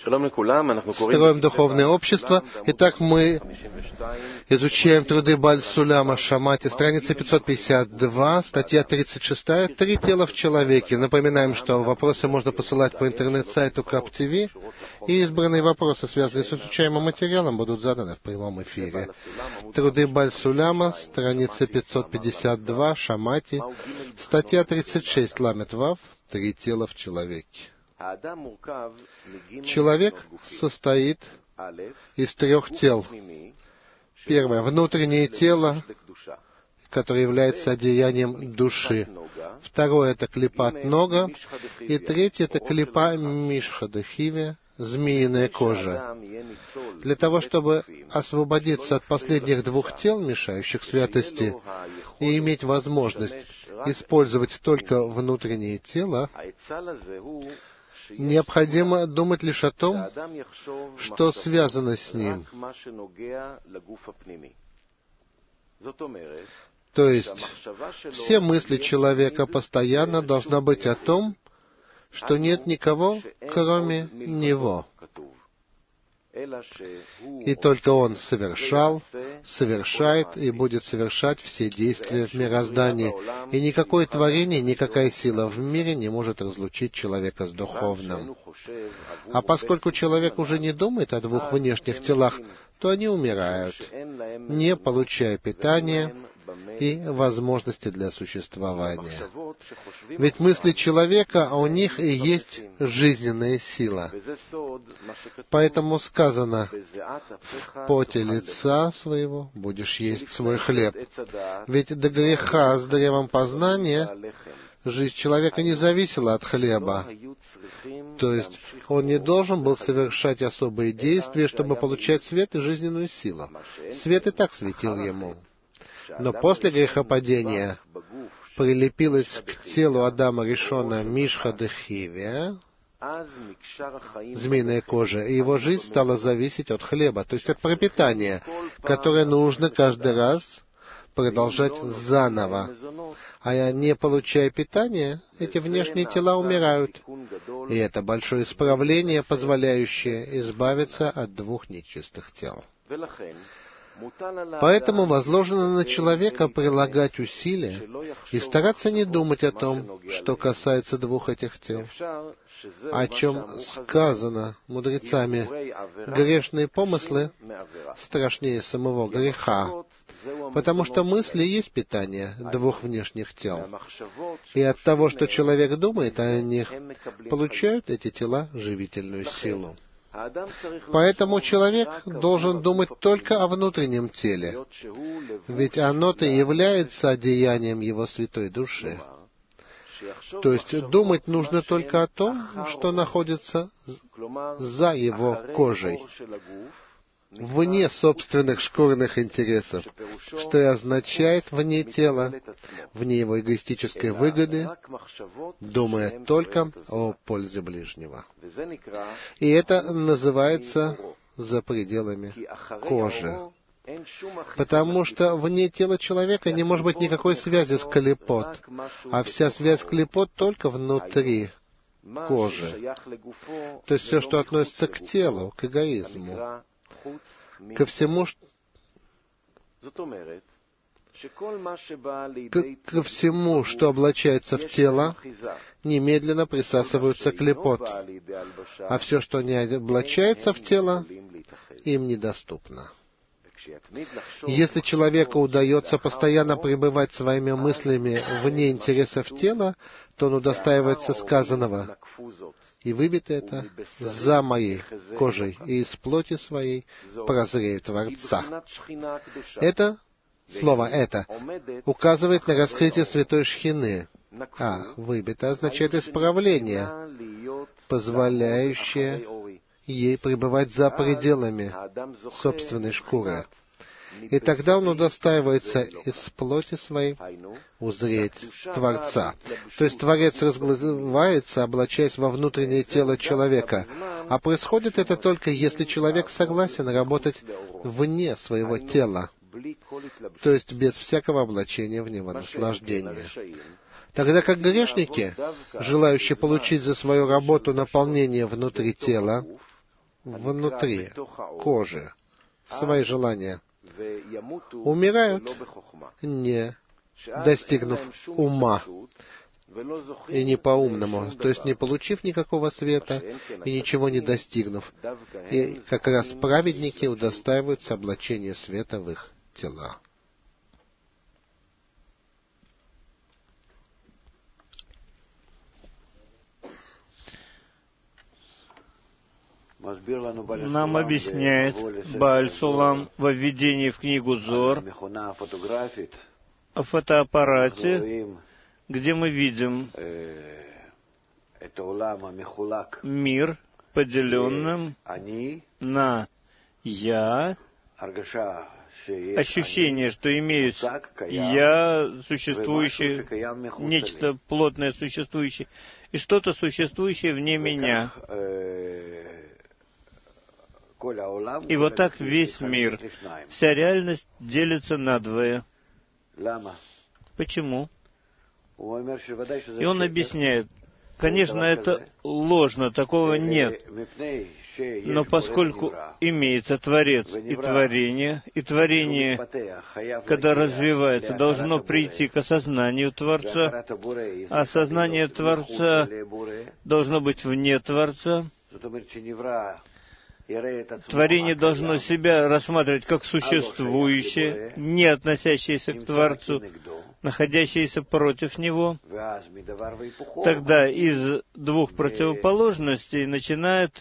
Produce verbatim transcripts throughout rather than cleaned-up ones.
Строим духовное общество. Итак, мы изучаем труды Бааль Суляма Шамати, страница пятьсот пятьдесят два, статья тридцать шесть, «Три тела в человеке». Напоминаем, что вопросы можно посылать по интернет-сайту Кап ТВ, и избранные вопросы, связанные с изучаемым материалом, будут заданы в прямом эфире. Труды Бааль Суляма, страница пятьсот пятьдесят два, Шамати, статья тридцать шесть, Ламет Вав, «Три тела в человеке». Человек состоит из трех тел. Первое — внутреннее тело, которое является одеянием души. Второе — это клипат нога. И третье — это клипа мишхада хиве, змеиная кожа. Для того, чтобы освободиться от последних двух тел, мешающих святости, и иметь возможность использовать только внутреннее тело, необходимо думать лишь о том, что связано с ним. То есть, все мысли человека постоянно должны быть о том, что нет никого, кроме него. И только он совершал, совершает и будет совершать все действия в мироздании. И никакое творение, никакая сила в мире не может разлучить человека с духовным. А поскольку человек уже не думает о двух внешних телах, то они умирают, не получая питания и возможности для существования. Ведь мысли человека, а у них и есть жизненная сила. Поэтому сказано: в поте лица своего будешь есть свой хлеб. Ведь до греха с древом познания жизнь человека не зависела от хлеба. То есть он не должен был совершать особые действия, чтобы получать свет и жизненную силу. Свет и так светил ему. Но после грехопадения прилепилась к телу Адама Ришона мишхада хиве, змеиная кожа, и его жизнь стала зависеть от хлеба, то есть от пропитания, которое нужно каждый раз продолжать заново. А не получая питания, эти внешние тела умирают. И это большое исправление, позволяющее избавиться от двух нечистых тел. Поэтому возложено на человека прилагать усилия и стараться не думать о том, что касается двух этих тел, о чем сказано мудрецами: грешные помыслы страшнее самого греха, потому что мысли есть питание двух внешних тел. И от того, что человек думает о них, получают эти тела живительную силу. Поэтому человек должен думать только о внутреннем теле, ведь оно-то и является одеянием его святой души. То есть думать нужно только о том, что находится за его кожей, вне собственных шкурных интересов, что и означает вне тела, вне его эгоистической выгоды, думая только о пользе ближнего. И это называется за пределами кожи. Потому что вне тела человека не может быть никакой связи с клипот, а вся связь с клипот только внутри кожи. То есть все, что относится к телу, к эгоизму, ко всему, к, ко всему, что облачается в тело, немедленно присасываются клипот, а все, что не облачается в тело, им недоступно. Если человеку удается постоянно пребывать своими мыслями вне интересов тела, то он удостаивается сказанного: «И выбит это за моей кожей, и из плоти своей прозрею Творца». Это слово «это» указывает на раскрытие святой Шхины, а «выбито» означает исправление, позволяющее ей пребывать за пределами собственной шкуры. И тогда он удостаивается из плоти своей узреть Творца. То есть Творец разглывается, облачаясь во внутреннее тело человека. А происходит это только если человек согласен работать вне своего тела, то есть без всякого облачения в него наслаждения. Тогда как грешники, желающие получить за свою работу наполнение внутри тела, внутри кожи, в свои желания, умирают, не достигнув ума, и не по-умному, то есть не получив никакого света и ничего не достигнув. И как раз праведники удостаиваются облачения света в их тела. Нам объясняет Бааль Сулам во введении в книгу Зор о фотоаппарате, где мы видим мир, поделенным на «я», ощущение, что имеют «я», существующее, нечто плотное существующее, и что-то существующее вне меня. И вот так весь мир, вся реальность делится надвое. Почему? И он объясняет, конечно, это ложно, такого нет. Но поскольку имеется Творец и творение, и творение, когда развивается, должно прийти к осознанию Творца, а осознание Творца должно быть вне Творца, творение должно себя рассматривать как существующее, не относящееся к Творцу, находящееся против Него. Тогда из двух противоположностей начинает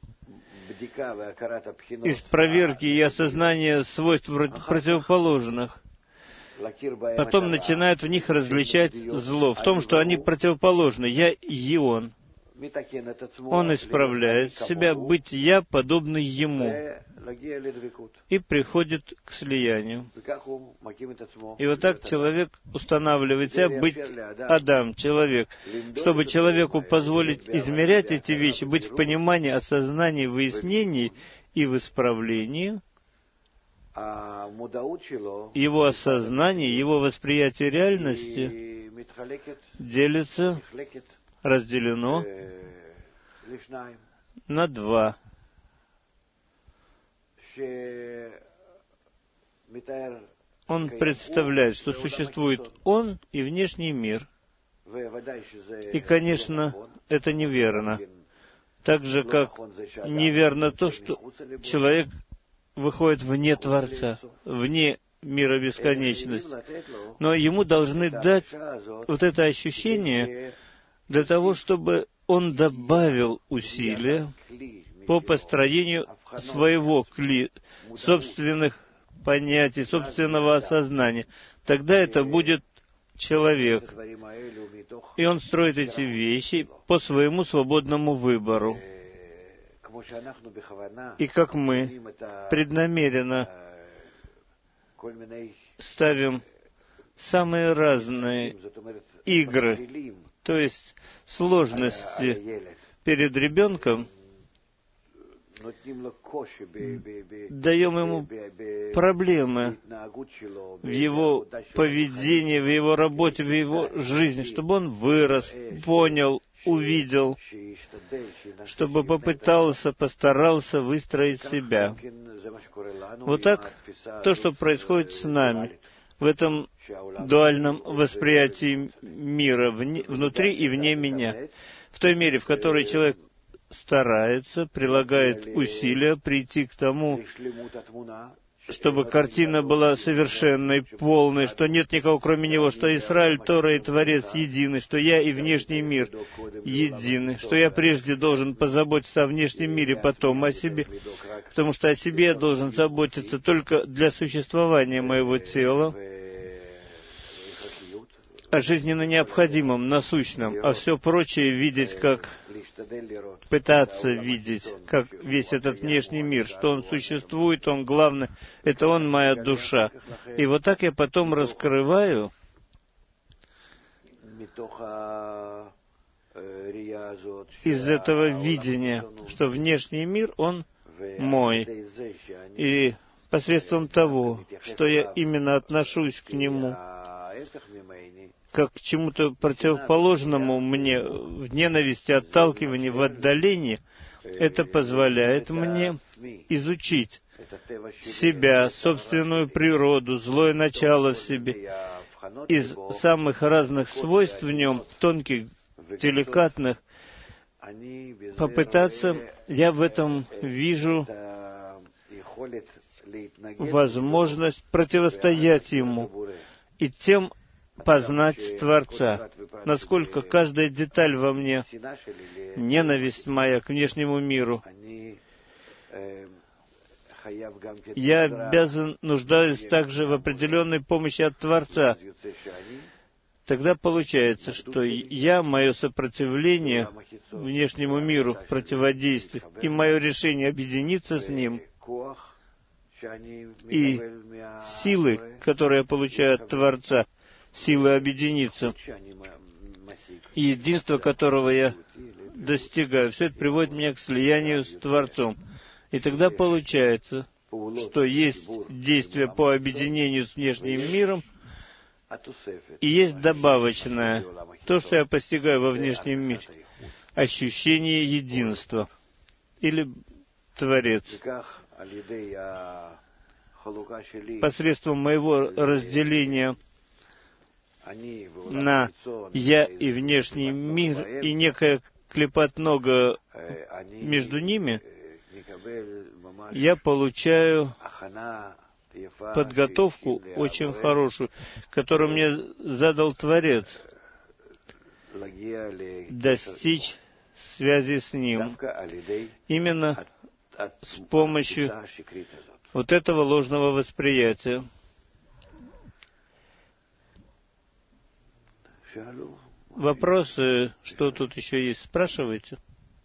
из проверки и осознания свойств противоположных. Потом начинают в них различать зло, в том, что они противоположны. Я и он. Он исправляет себя, быть «я», подобный ему, и приходит к слиянию. И вот так человек устанавливает себя, быть Адам, человек, чтобы человеку позволить измерять эти вещи, быть в понимании, осознании, выяснении и в исправлении. Его осознание, его восприятие реальности делится, разделено на два. Он представляет, что существует он и внешний мир. И, конечно, это неверно. Так же, как неверно то, что человек выходит вне Творца, вне мира бесконечности. Но ему должны дать вот это ощущение для того, чтобы он добавил усилия по построению своего кли, собственных понятий, собственного осознания. Тогда это будет человек. И он строит эти вещи по своему свободному выбору. И как мы преднамеренно ставим самые разные игры, то есть сложности перед ребенком, даем ему проблемы в его поведении, в его работе, в его жизни, чтобы он вырос, понял, увидел, чтобы попытался, постарался выстроить себя. Вот так то, что происходит с нами в этом дуальном восприятии мира, вне, внутри и вне меня, в той мере, в которой человек старается, прилагает усилия прийти к тому, чтобы картина была совершенной, полной, что нет никого кроме Него, что Израиль, Тора и Творец едины, что я и внешний мир едины, что я прежде должен позаботиться о внешнем мире, потом о себе, потому что о себе я должен заботиться только для существования моего тела, о жизненно необходимом, насущном, а все прочее видеть как, пытаться видеть, как весь этот внешний мир, что он существует, он главный, это он моя душа. И вот так я потом раскрываю из этого видения, что внешний мир, он мой. И посредством того, что я именно отношусь к нему, как к чему-то противоположному мне, в ненависти, отталкивании, в отдалении, Это позволяет мне изучить себя, собственную природу, злое начало в себе, из самых разных свойств в нем, тонких, деликатных, попытаться, я в этом вижу возможность противостоять ему и тем познать Творца. Насколько каждая деталь во мне, ненависть моя к внешнему миру, я обязан, нуждаюсь также в определенной помощи от Творца. Тогда получается, что я, мое сопротивление внешнему миру в противодействии, и мое решение объединиться с ним, и силы, которые я получаю от Творца, силы объединиться, и единство, которого я достигаю, все это приводит меня к слиянию с Творцом. И тогда получается, что есть действие по объединению с внешним миром, и есть добавочное, то, что я постигаю во внешнем мире, ощущение единства, или Творец. Посредством моего разделения на «я» и внешний мир, и некая клепотнога между ними, я получаю подготовку очень хорошую, которую мне задал Творец, достичь связи с Ним именно с помощью вот этого ложного восприятия. Вопросы, что тут еще есть, спрашивайте.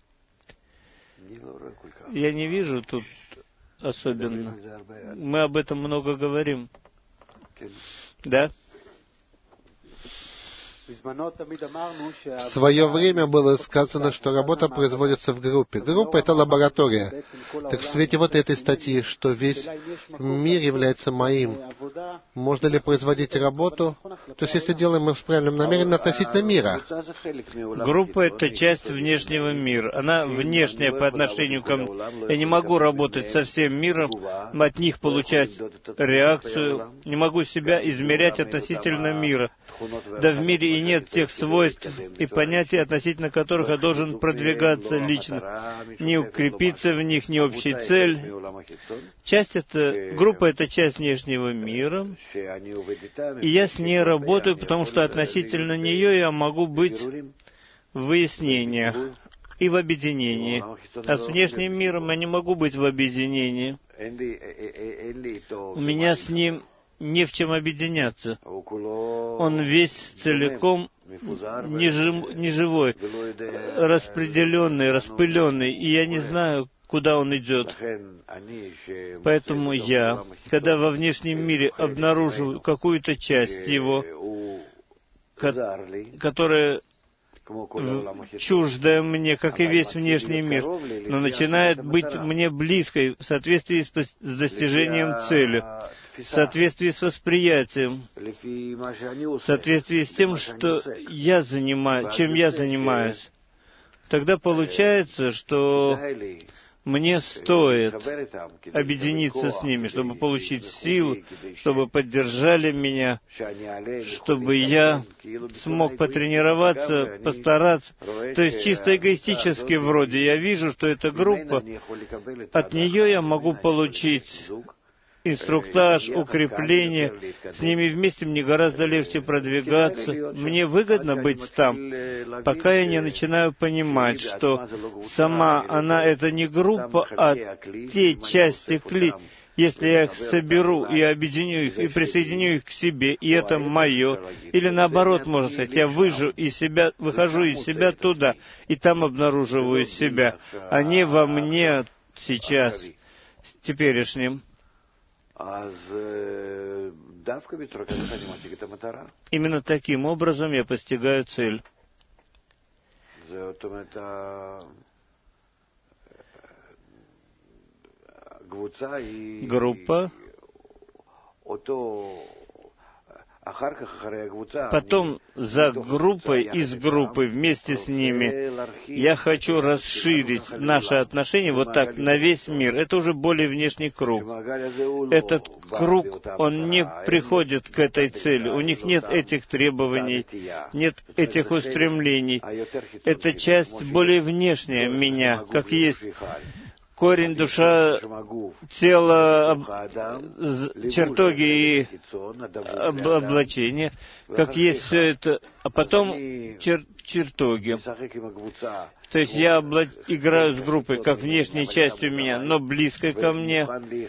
Я не вижу тут особенно. Мы об этом много говорим. Да? В свое время было сказано, что работа производится в группе. Группа — это лаборатория. Так в свете вот этой статьи, что весь мир является моим, можно ли производить работу? То есть, если делаем мы в правильном намерении относительно мира. Группа — это часть внешнего мира. Она внешняя по отношению ко мне. Я не могу работать со всем миром, от них получать реакцию. Не могу себя измерять относительно мира. Да в мире и нет тех свойств и понятий, относительно которых я должен продвигаться лично, не укрепиться в них, не общей цель. Часть это, группа — это часть внешнего мира, и я с ней работаю, потому что относительно нее я могу быть в выяснениях и в объединении. А с внешним миром я не могу быть в объединении. У меня с ним не в чем объединяться. Он весь целиком неживой, распределенный, распыленный, и я не знаю, куда он идет. Поэтому я, когда во внешнем мире обнаруживаю какую-то часть его, которая чуждая мне, как и весь внешний мир, но начинает быть мне близкой в соответствии с достижением цели, в соответствии с восприятием, в соответствии с тем, что я занимаю, чем я занимаюсь. Тогда получается, что мне стоит объединиться с ними, чтобы получить силу, чтобы поддержали меня, чтобы я смог потренироваться, постараться. То есть чисто эгоистически вроде я вижу, что эта группа, от нее я могу получить инструктаж, укрепление. С ними вместе мне гораздо легче продвигаться. Мне выгодно быть там, пока я не начинаю понимать, что сама она — это не группа, а те части кли. Если я их соберу и объединю их, и присоединю их к себе, и это мое, или наоборот, можно сказать, я выжу из себя, выхожу из себя туда, и там обнаруживаю себя, а не во мне сейчас, с теперешним. Именно таким образом я постигаю цель. Группа Потом за группой, из группы, вместе с ними, я хочу расширить наши отношения вот так, на весь мир. Это уже более внешний круг. Этот круг, он не приходит к этой цели. У них нет этих требований, нет этих устремлений. Это часть более внешняя меня, как есть корень, душа, тело, чертоги и об, облачения, как есть все это, а потом чер, чертоги. То есть я обла... играю с группой, как внешней частью меня, но близкой ко мне,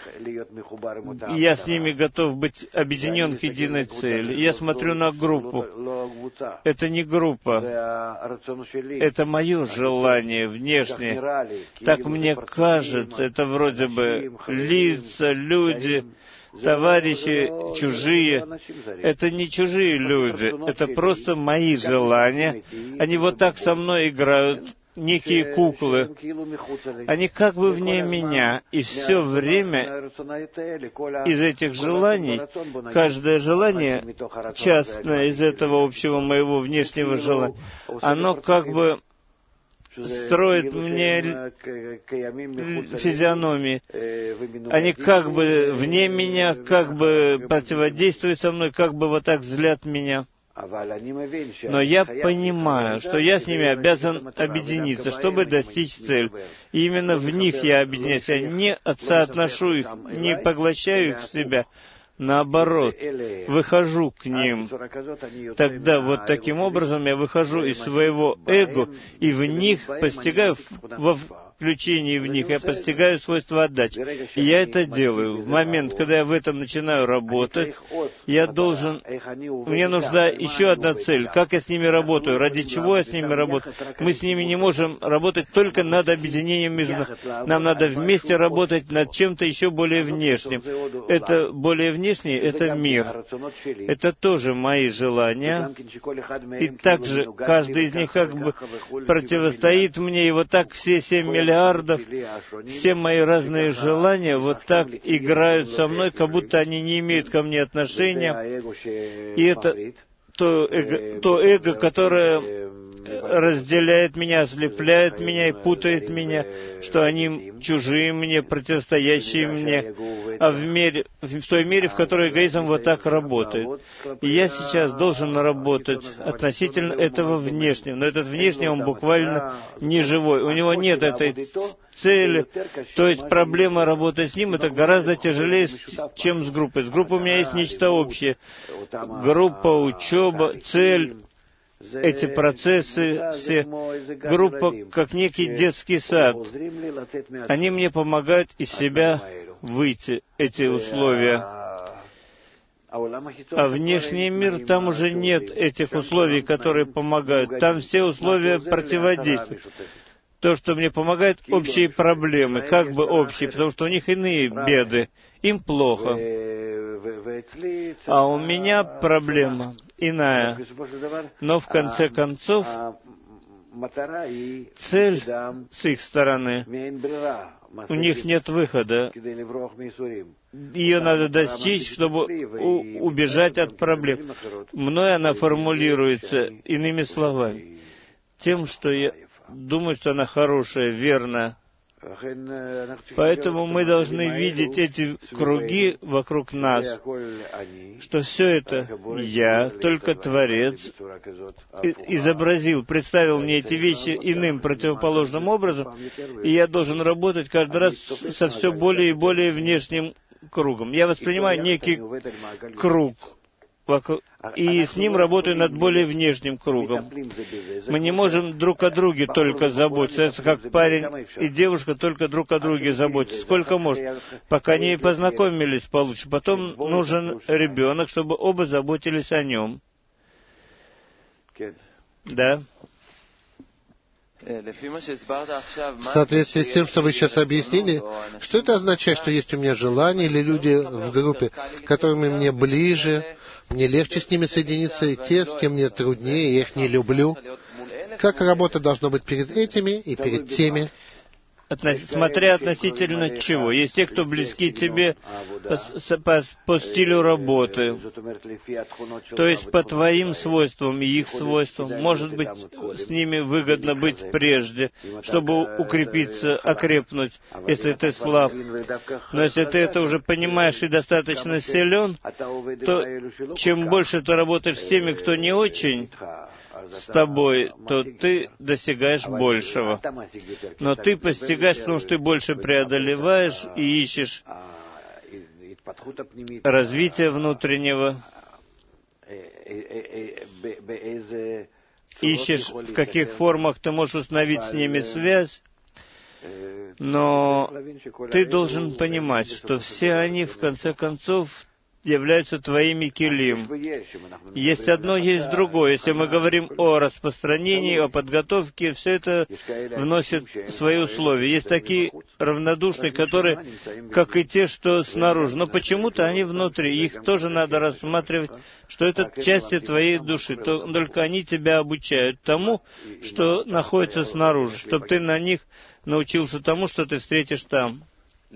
и я с ними готов быть объединен к единой цели. Я смотрю на группу. Это не группа, это мое желание внешнее. Так мне кажется, это вроде бы лица, люди, товарищи чужие. Это не чужие люди, это просто мои желания. Они вот так со мной играют, некие куклы. Они как бы вне меня, и все время из этих желаний, каждое желание, частное из этого общего моего внешнего желания, оно как бы строит мне физиономии. Они как бы вне меня, как бы противодействуют со мной, как бы вот так злят меня. Но я понимаю, что я с ними обязан объединиться, чтобы достичь цели. И именно в них я объединяюсь. Я не соотношу их, не поглощаю их в себя. Наоборот, выхожу к ним. Тогда вот таким образом я выхожу из своего эго и в них постигаю, во включении в них, я постигаю свойства отдачи. И я это делаю. В момент, когда я в этом начинаю работать, я должен... Мне нужна еще одна цель. Как я с ними работаю? Ради чего я с ними работаю? Мы с ними не можем работать только над объединением между нами. Нам надо вместе работать над чем-то еще более внешним. Это более внешнее, это мир. Это тоже мои желания. И также каждый из них как бы противостоит мне, и вот так все семь миллиардов, все мои разные желания вот так играют со мной, как будто они не имеют ко мне отношения. И это то эго, то эго, которое разделяет меня, ослепляет меня и путает меня, что они чужие мне, противостоящие мне, а в, мере, в той мере, в которой эгоизм вот так работает. И я сейчас должен работать относительно этого внешнего, но этот внешний, он буквально не живой, у него нет этой цели, то есть проблема работы с ним, это гораздо тяжелее, чем с группой. С группой у меня есть нечто общее. Группа, учеба, цель, эти процессы, все. Группа, как некий детский сад. Они мне помогают из себя выйти, эти условия. А внешний мир, там уже нет этих условий, которые помогают. Там все условия противодействуют. То, что мне помогает, общие проблемы, как бы общие, потому что у них иные беды, им плохо. А у меня проблема иная. Но в конце концов, цель с их стороны, у них нет выхода. Ее надо достичь, чтобы у- убежать от проблем. Мной она формулируется иными словами. Тем, что я думаю, что она хорошая, верная. Поэтому мы должны видеть эти круги вокруг нас, что все это я, только Творец, изобразил, представил мне эти вещи иным, противоположным образом, и я должен работать каждый раз со все более и более внешним кругом. Я воспринимаю некий круг, и с ним работаю над более внешним кругом. Мы не можем друг о друге только заботиться. Это как парень и девушка только друг о друге заботятся. Сколько может, пока не познакомились получше. Потом нужен ребенок, чтобы оба заботились о нем. Да. В соответствии с тем, что вы сейчас объяснили, что это означает, что есть у меня желания или люди в группе, которыми мне ближе, мне легче с ними соединиться, и те, с кем мне труднее, я их не люблю. Как работа должна быть перед этими и перед теми? Относ... Смотря относительно чего. Есть те, кто близки тебе по, по, по стилю работы, то есть по твоим свойствам и их свойствам. Может быть, с ними выгодно быть прежде, чтобы укрепиться, окрепнуть, если ты слаб. Но если ты это уже понимаешь и достаточно силен, то чем больше ты работаешь с теми, кто не очень с тобой, то ты достигаешь большего. Но ты постигаешь, потому что ты больше преодолеваешь и ищешь развития внутреннего, ищешь, в каких формах ты можешь установить с ними связь, но ты должен понимать, что все они, в конце концов, являются твоими килим. Есть одно, есть другое. Если мы говорим о распространении, о подготовке, все это вносит свои условия. Есть такие равнодушные, которые, как и те, что снаружи, но почему-то они внутри. Их тоже надо рассматривать, что это части твоей души. Только они тебя обучают тому, что находится снаружи, чтобы ты на них научился тому, что ты встретишь там.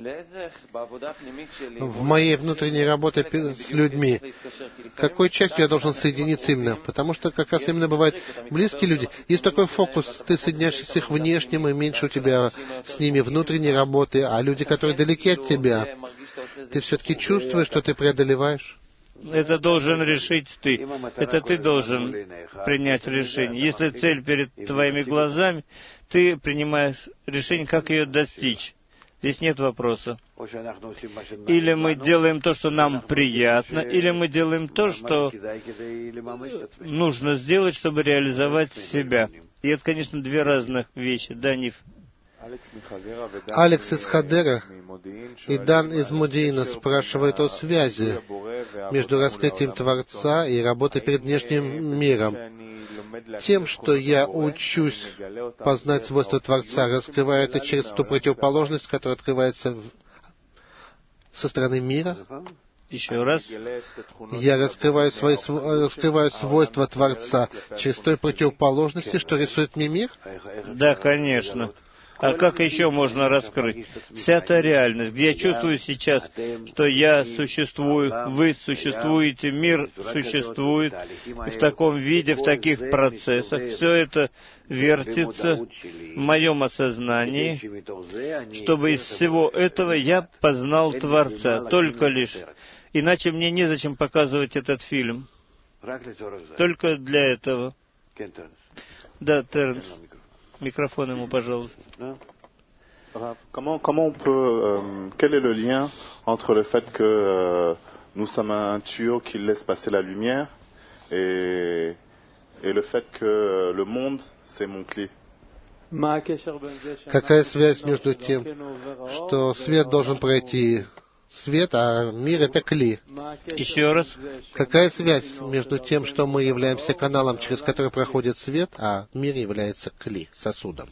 В моей внутренней работе с людьми, какой частью я должен соединиться именно? Потому что как раз именно бывают близкие люди. Есть такой фокус, ты соединяешься с их внешним, и меньше у тебя с ними внутренней работы, а люди, которые далеки от тебя, ты все-таки чувствуешь, что ты преодолеваешь? Это должен решить ты. Это ты должен принять решение. Если цель перед твоими глазами, ты принимаешь решение, как ее достичь. Здесь нет вопроса. Или мы делаем то, что нам приятно, или мы делаем то, что нужно сделать, чтобы реализовать себя. И это, конечно, две разных вещи. Да, Ниф? Алекс из Хадера и Дан из Модиина спрашивают о связи между раскрытием Творца и работой перед внешним миром. Тем, что я учусь познать свойства Творца, раскрываю это через ту противоположность, которая открывается в... со стороны мира. Еще раз. Я раскрываю, свои, раскрываю свойства Творца через той противоположности, что рисует мне мир? Да, конечно. А как еще можно раскрыть? Вся та реальность, где я чувствую сейчас, что я существую, вы существуете, мир существует, и в таком виде, в таких процессах, все это вертится в моем осознании, чтобы из всего этого я познал Творца, только лишь. Иначе мне незачем показывать этот фильм. Только для этого. Да, Тернс. Microphone, ему, пожалуйста. Comment, comment on peut, euh, quel est le lien entre le fait que euh, nous sommes un tuyau qui laisse passer la lumière et, et le fait que le monde, c'est mon clé? Какая связь между тем, что свет должен пройти свет, а мир — это кли? Еще раз. Какая связь между тем, что мы являемся каналом, через который проходит свет, а мир является кли, сосудом?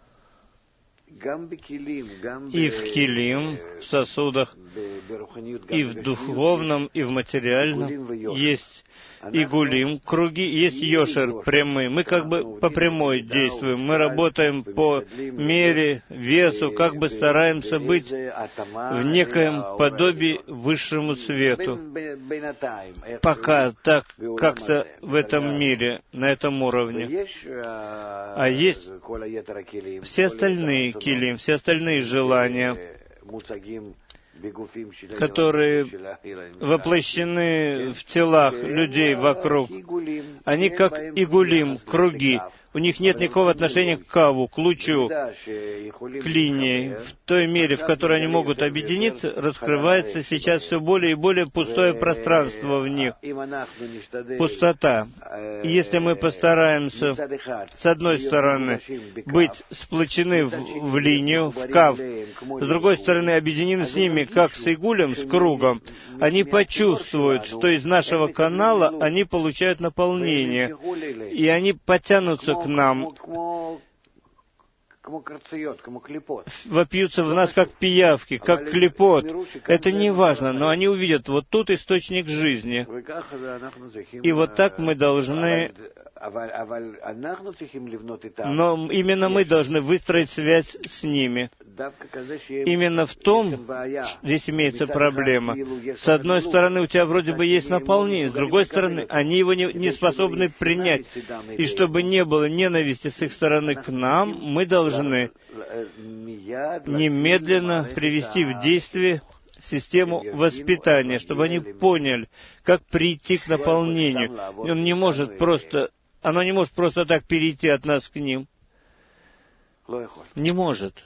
И в килим, в сосудах, и в духовном, и в материальном есть и гулим, круги, есть йошер, прямые. Мы как бы по прямой действуем. Мы работаем по мере, весу, как бы стараемся быть в некоем подобии высшему свету. Пока так как-то в этом мире, на этом уровне. А есть все остальные килим, все остальные желания, которые воплощены в телах людей вокруг. Они как игулим, круги. У них нет никакого отношения к каву, к лучу, к линии. В той мере, в которой они могут объединиться, раскрывается сейчас все более и более пустое пространство в них. Пустота. И если мы постараемся, с одной стороны, быть сплочены в, в линию, в кав, с другой стороны, объединены с ними, как с игулем, с кругом, они почувствуют, что из нашего канала они получают наполнение, и они потянутся к нам, вопьются в нас, как пиявки, как клепот. Это не важно, но они увидят, вот тут источник жизни. И вот так мы должны... Но именно мы должны выстроить связь с ними. Именно в том здесь имеется проблема. С одной стороны, у тебя вроде бы есть наполнение, с другой стороны, они его не, не способны принять. И чтобы не было ненависти с их стороны к нам, мы должны немедленно привести в действие систему воспитания, чтобы они поняли, как прийти к наполнению. Он не может просто, оно не может просто так перейти от нас к ним. Не может.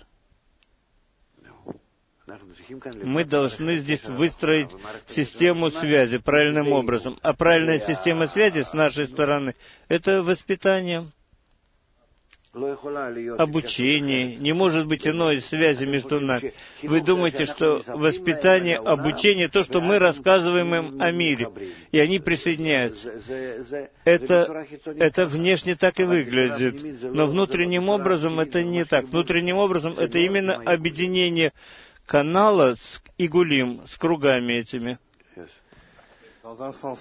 Мы должны здесь выстроить систему связи правильным образом. А правильная система связи с нашей стороны — это воспитание, обучение. Не может быть иной связи между нами. Вы думаете, что воспитание, обучение — то, что мы рассказываем им о мире, и они присоединяются. Это, это внешне так и выглядит. Но внутренним образом это не так. Внутренним образом это именно объединение канала с игулим, с кругами этими. Dans un sens,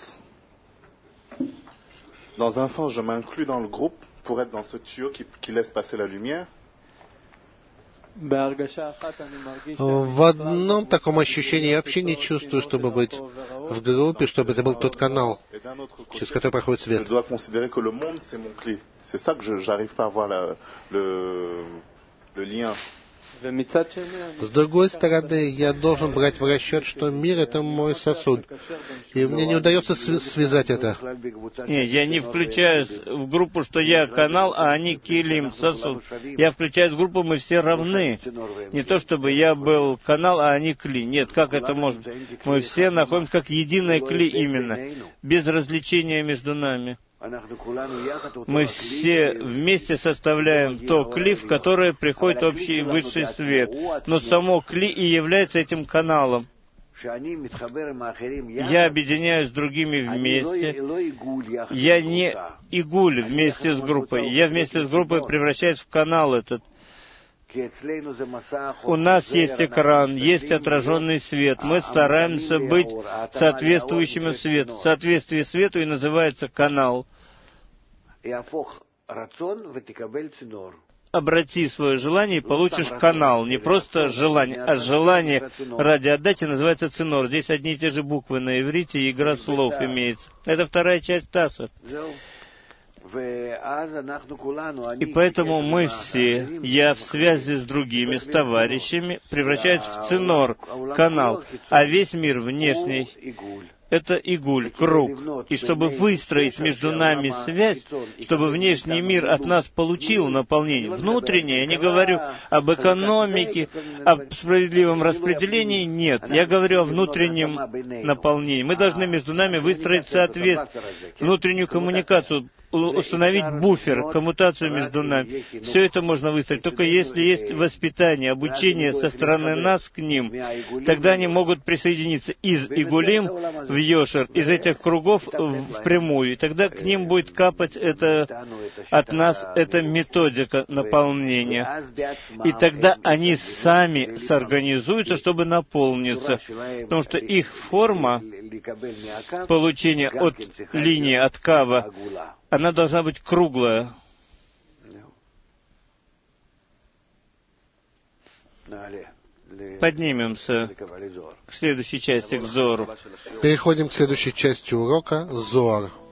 dans un sens, je m'inclus dans le groupe pour être dans ce tuyau qui, qui laisse passer la lumière. В одном таком ощущении я вообще не чувствую, чтобы быть в группе, чтобы это был тот канал, через который проходит свет. Je dois considérer que le monde, c'est mon clé. C'est ça que je n'arrive pas à voir la, le, le lien. С другой стороны, я должен брать в расчет, что мир — это мой сосуд, и мне не удается связать это. Нет, я не включаюсь в группу, что я канал, а они килим, сосуд. Я включаюсь в группу, мы все равны. Не то, чтобы я был канал, а они кли. Нет, как это может? Мы все находимся как единое кли именно, без развлечения между нами. Мы все вместе составляем то кли, в которое приходит общий высший свет. Но само кли и является этим каналом. Я объединяюсь с другими вместе. Я не игуль вместе с группой. Я вместе с группой превращаюсь в канал этот. У нас есть экран, есть отраженный свет. Мы стараемся быть соответствующими свету. Соответствие свету и называется канал. Обрати свое желание и получишь канал. Не просто желание, а желание ради отдачи называется цинор. Здесь одни и те же буквы на иврите, игра слов имеется. Это вторая часть Таса. И поэтому мы все, я в связи с другими, с товарищами, превращаюсь в цинор, канал, а весь мир внешний — это игуль, круг. И чтобы выстроить между нами связь, чтобы внешний мир от нас получил наполнение, внутреннее, я не говорю об экономике, об справедливом распределении, нет. Я говорю о внутреннем наполнении. Мы должны между нами выстроить соответствие, внутреннюю коммуникацию, установить буфер, коммутацию между нами. Все это можно выстроить, только если есть воспитание, обучение со стороны нас к ним, тогда они могут присоединиться из игулим в йошер, из этих кругов впрямую, и тогда к ним будет капать это, от нас эта методика наполнения. И тогда они сами соорганизуются, чтобы наполниться, потому что их форма получения от линии, от кава, она должна быть круглая. Поднимемся к следующей части, к Зору. Переходим к следующей части урока — Зоар.